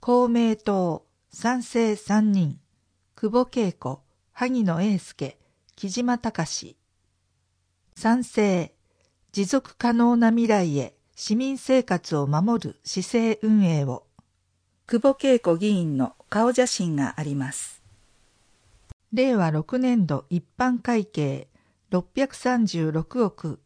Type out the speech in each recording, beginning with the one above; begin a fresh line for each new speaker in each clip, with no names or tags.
公明党、賛成3人、久保恵子、萩野英介、木島隆。賛成、持続可能な未来へ市民生活を守る市政運営を。久保恵子議員の顔写真があります。令和6年度一般会計636億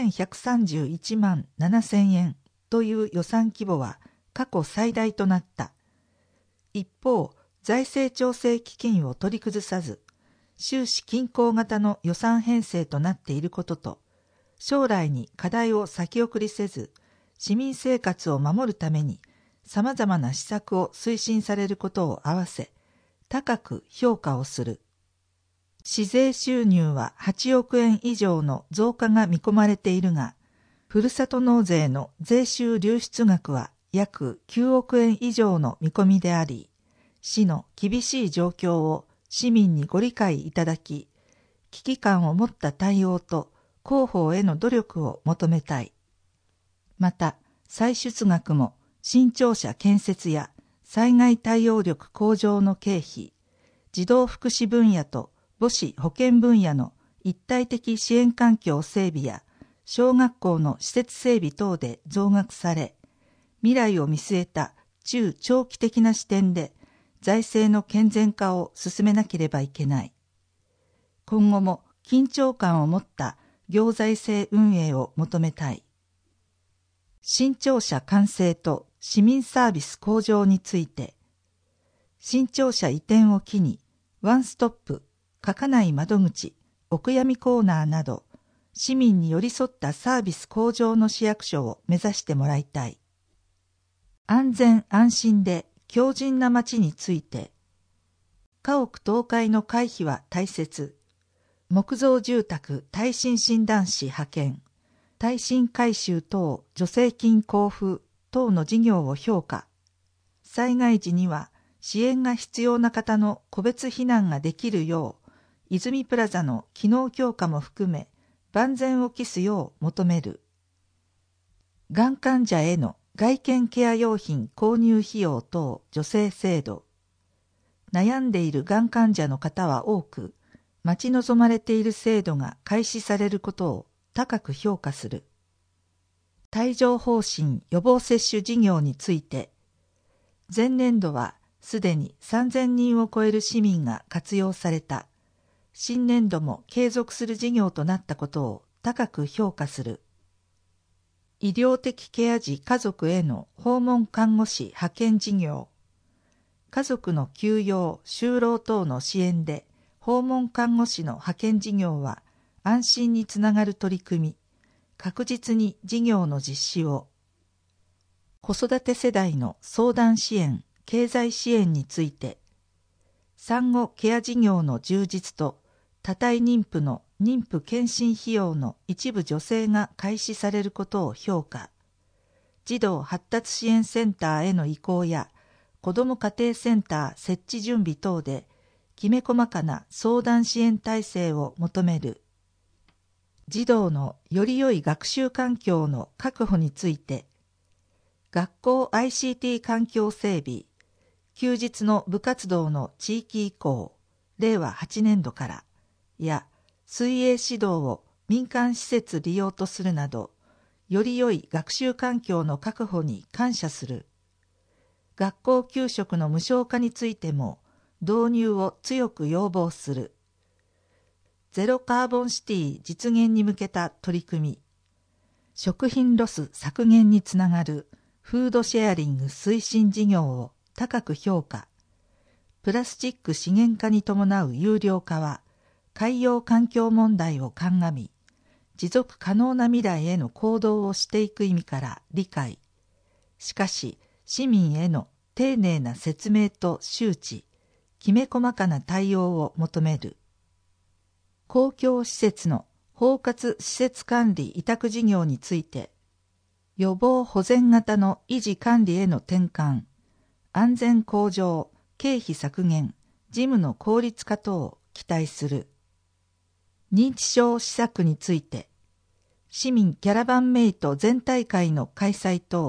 6131万7000円という予算規模は過去最大となった。一方、財政調整基金を取り崩さず、収支均衡型の予算編成となっていることと、将来に課題を先送りせず、市民生活を守るために様々な施策を推進されることを合わせ、高く評価をする。市税収入は8億円以上の増加が見込まれているが、ふるさと納税の税収流出額は約9億円以上の見込みであり、市の厳しい状況を市民にご理解いただき、危機感を持った対応と広報への努力を求めたい。また、歳出額も新庁舎建設や災害対応力向上の経費、児童福祉分野と母子保健分野の一体的支援環境整備や小学校の施設整備等で増額され、未来を見据えた中長期的な視点で財政の健全化を進めなければいけない。今後も緊張感を持った行財政運営を求めたい。新庁舎完成と市民サービス向上について、新庁舎移転を機にワンストップ、書かない窓口、お悔やみコーナーなど、市民に寄り添ったサービス向上の市役所を目指してもらいたい。安全安心で強靭な街について、家屋倒壊の回避は大切。木造住宅耐震診断士派遣、耐震改修等助成金交付等の事業を評価。災害時には支援が必要な方の個別避難ができるよう、泉プラザの機能強化も含め、万全を期すよう求める。がん患者への外見ケア用品購入費用等助成制度。悩んでいるがん患者の方は多く、待ち望まれている制度が開始されることを高く評価する。帯状疱疹予防接種事業について、前年度はすでに3000人を超える市民が活用された。新年度も継続する事業となったことを高く評価する。医療的ケア児家族への訪問看護師派遣事業。家族の休養・就労等の支援で訪問看護師の派遣事業は安心につながる取り組み、確実に事業の実施を。子育て世代の相談支援・経済支援について、産後ケア事業の充実と多胎妊婦の妊婦健診費用の一部助成が開始されることを評価。児童発達支援センターへの移行や子ども家庭センター設置準備等できめ細かな相談支援体制を求める。児童のより良い学習環境の確保について、学校 ICT 環境整備、休日の部活動の地域移行、令和8年度からや水泳指導を民間施設利用とするなど、より良い学習環境の確保に感謝する。学校給食の無償化についても導入を強く要望する。ゼロカーボンシティ実現に向けた取り組み。食品ロス削減につながるフードシェアリング推進事業を高く評価。プラスチック資源化に伴う有料化は海洋環境問題を鑑み、持続可能な未来への行動をしていく意味から理解。しかし、市民への丁寧な説明と周知、きめ細かな対応を求める。公共施設の包括施設管理委託事業について、予防保全型の維持管理への転換、安全向上、経費削減、事務の効率化等を期待する。認知症施策について、市民キャラバンメイト全大会の開催等、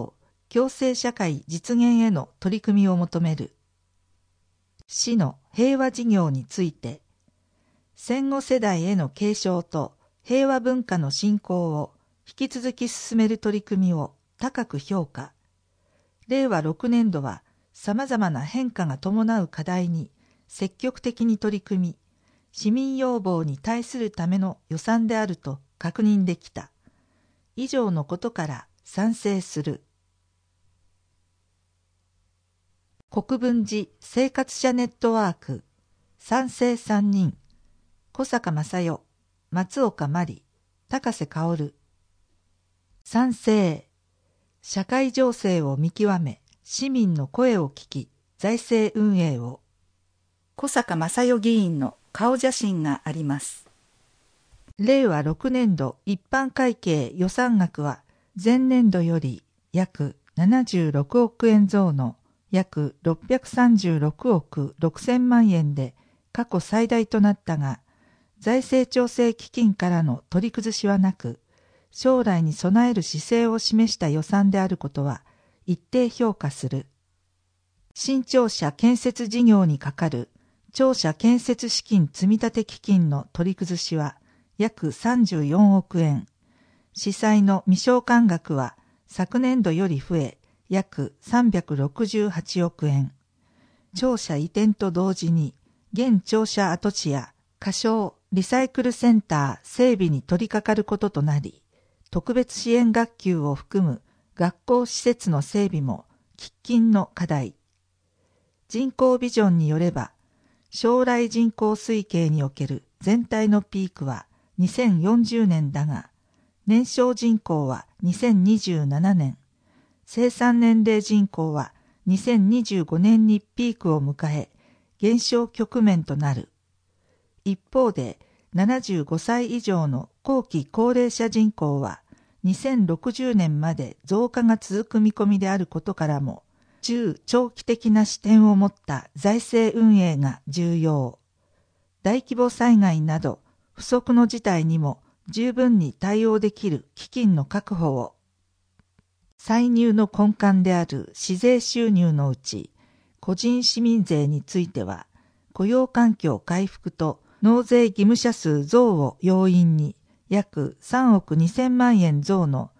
共生社会実現への取り組みを求める。市の平和事業について、戦後世代への継承と平和文化の振興を引き続き進める取り組みを高く評価。令和6年度は様々な変化が伴う課題に積極的に取り組み、市民要望に対するための予算であると確認できた。以上のことから賛成する。国分寺生活者ネットワーク、賛成3人、小坂正代、松岡真理、高瀬薫。賛成、社会情勢を見極め、市民の声を聞き、財政運営を。小坂正代議員の顔写真があります。令和6年度一般会計予算額は前年度より約76億円増の約636億6000万円で過去最大となったが、財政調整基金からの取り崩しはなく、将来に備える姿勢を示した予算であることは一定評価する。新庁舎建設事業にかかる庁舎建設資金積立基金の取り崩しは約34億円。司債の未償還額は昨年度より増え約368億円。庁舎移転と同時に現庁舎跡地や仮称リサイクルセンター整備に取り掛かることとなり、特別支援学級を含む学校施設の整備も喫緊の課題。人口ビジョンによれば、将来人口推計における全体のピークは2040年だが、年少人口は2027年、生産年齢人口は2025年にピークを迎え、減少局面となる。一方で、75歳以上の後期高齢者人口は2060年まで増加が続く見込みであることからも、中長期的な視点を持った財政運営が重要。大規模災害など不測の事態にも十分に対応できる基金の確保を。歳入の根幹である市税収入のうち、個人市民税については、雇用環境回復と納税義務者数増を要因に約3億2000万円増の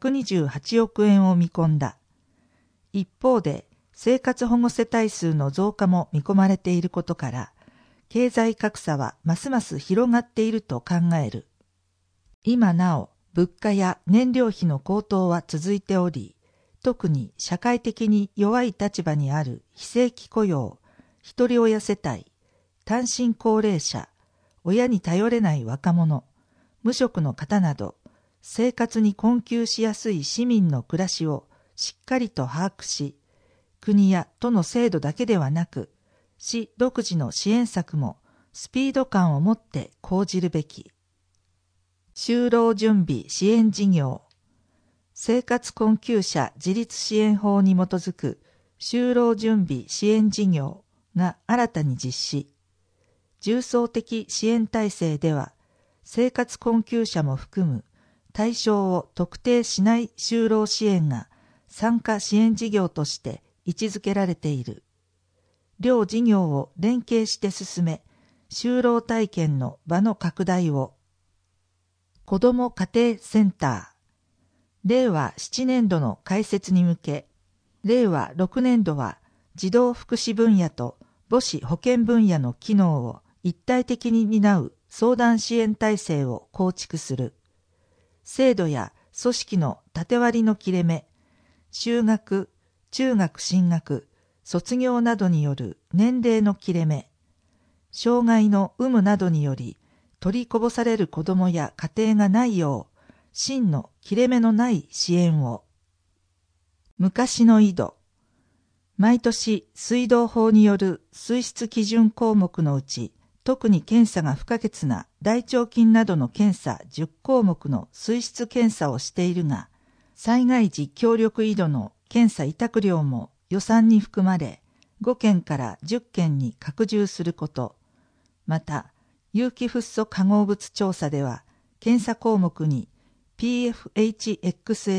128億円を見込んだ。一方で生活保護世帯数の増加も見込まれていることから、経済格差はますます広がっていると考える。今なお物価や燃料費の高騰は続いており、特に社会的に弱い立場にある非正規雇用、一人親世帯、単身高齢者、親に頼れない若者、無職の方など、生活に困窮しやすい市民の暮らしをしっかりと把握し、国や都の制度だけではなく、市独自の支援策もスピード感を持って講じるべき。就労準備支援事業、生活困窮者自立支援法に基づく就労準備支援事業が新たに実施。重層的支援体制では、生活困窮者も含む対象を特定しない就労支援が参加支援事業として位置づけられている。両事業を連携して進め、就労体験の場の拡大を。子ども家庭センター、令和7年度の開設に向け、令和6年度は児童福祉分野と母子保健分野の機能を一体的に担う相談支援体制を構築する。制度や組織の縦割りの切れ目、就学、中学進学、卒業などによる年齢の切れ目、障害の有無などにより取りこぼされる子どもや家庭がないよう、真の切れ目のない支援を。昔の井戸、毎年水道法による水質基準項目のうち、特に検査が不可欠な大腸菌などの検査10項目の水質検査をしているが、災害時協力井戸の検査委託料も予算に含まれ、5件から10件に拡充すること。また、有機フッ素化合物調査では、検査項目に PFHXS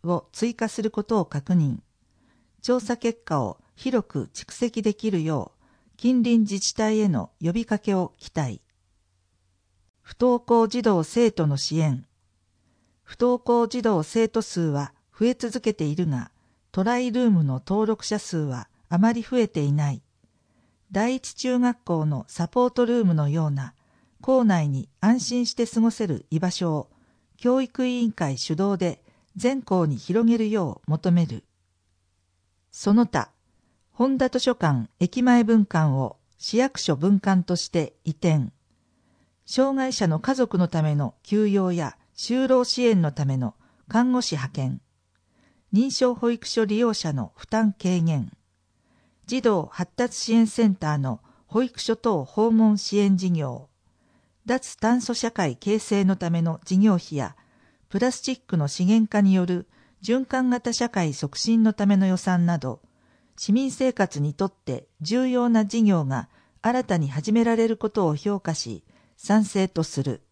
を追加することを確認。調査結果を広く蓄積できるよう、近隣自治体への呼びかけを期待。不登校児童生徒の支援。不登校児童生徒数は増え続けているが、トライルームの登録者数はあまり増えていない。第一中学校のサポートルームのような、校内に安心して過ごせる居場所を、教育委員会主導で全校に広げるよう求める。その他、本田図書館駅前分館を市役所分館として移転。障害者の家族のための休養や就労支援のための看護師派遣。認証保育所利用者の負担軽減。児童発達支援センターの保育所等訪問支援事業。脱炭素社会形成のための事業費や、プラスチックの資源化による循環型社会促進のための予算など、市民生活にとって重要な事業が新たに始められることを評価し、賛成とする。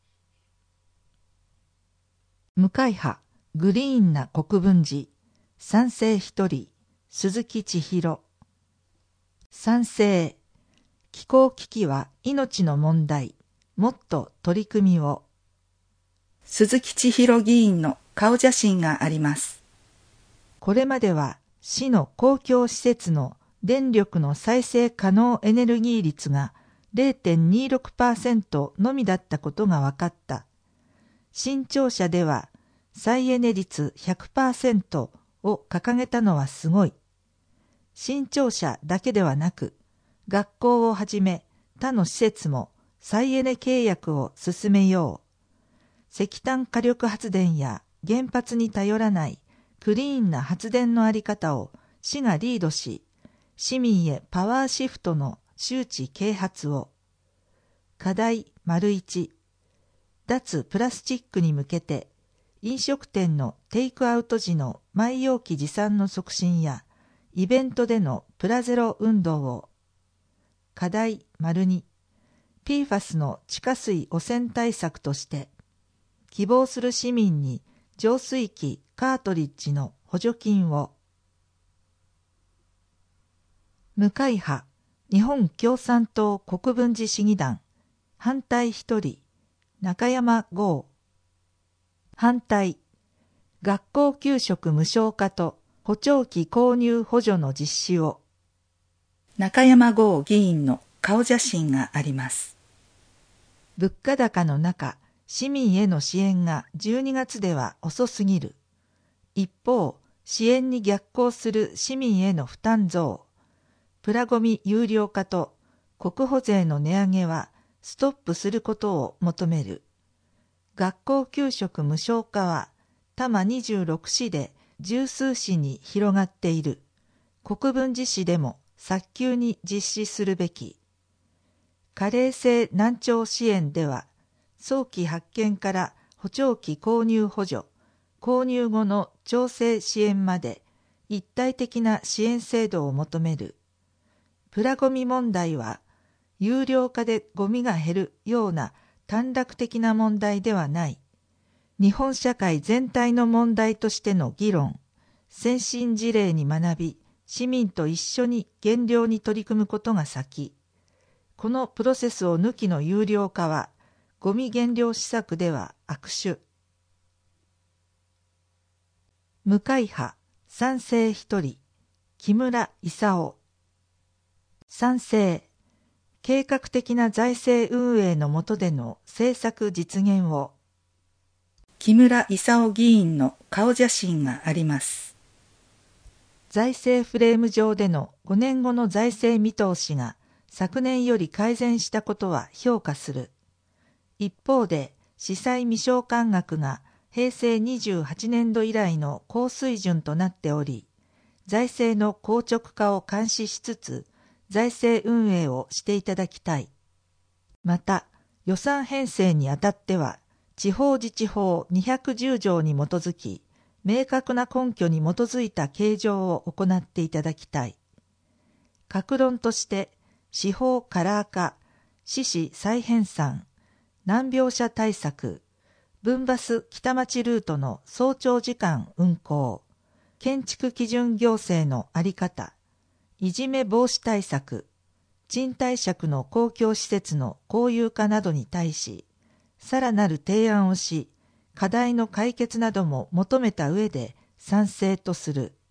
無会派、グリーンな国分寺、賛成一人、鈴木千尋。賛成、気候危機は命の問題、もっと取り組みを。
鈴木千尋議員の顔写真があります。
これまでは市の公共施設の電力の再生可能エネルギー率が 0.26% のみだったことが分かった。新庁舎では再エネ率 100% を掲げたのはすごい。新庁舎だけではなく、学校をはじめ他の施設も再エネ契約を進めよう。石炭火力発電や原発に頼らないクリーンな発電のあり方を市がリードし、市民へパワーシフトの周知啓発を。課題 ①、脱プラスチックに向けて、飲食店のテイクアウト時の埋容器持参の促進や、イベントでのプラゼロ運動を。課題 ②、PFAS の地下水汚染対策として、希望する市民に浄水器カートリッジの補助金を。無会派、日本共産党国分寺市議団、反対一人、中山剛。反対、学校給食無償化と補聴器購入補助の実施を。
中山剛議員の顔写真があります。
物価高の中、市民への支援が12月では遅すぎる。一方、支援に逆行する市民への負担増、プラゴミ有料化と国保税の値上げはストップすることを求める。学校給食無償化は多摩26市で十数市に広がっている。国分寺市でも早急に実施するべき。加齢性難聴支援では、早期発見から補聴器購入補助、購入後の調整支援まで一体的な支援制度を求める。プラゴミ問題は、有料化でゴミが減るような短絡的な問題ではない。日本社会全体の問題としての議論、先進事例に学び、市民と一緒に減量に取り組むことが先。このプロセスを抜きの有料化は、ゴミ減量施策では悪手。無会派、賛成一人、木村勲。賛成、計画的な財政運営の下での政策実現を。
木村勲議員の顔写真があります。
財政フレーム上での5年後の財政見通しが昨年より改善したことは評価する。一方で、司祭未償還額が平成28年度以来の高水準となっており、財政の硬直化を監視しつつ、財政運営をしていただきたい。また、予算編成にあたっては、地方自治法210条に基づき、明確な根拠に基づいた計上を行っていただきたい。各論として、司法カラー化、私費再編纂、難病者対策、 分バス北町ルートの早朝時間運行、建築基準行政の在り方、いじめ防止対策、賃貸借の公共施設の公有化などに対し、さらなる提案をし、課題の解決なども求めた上で賛成とする。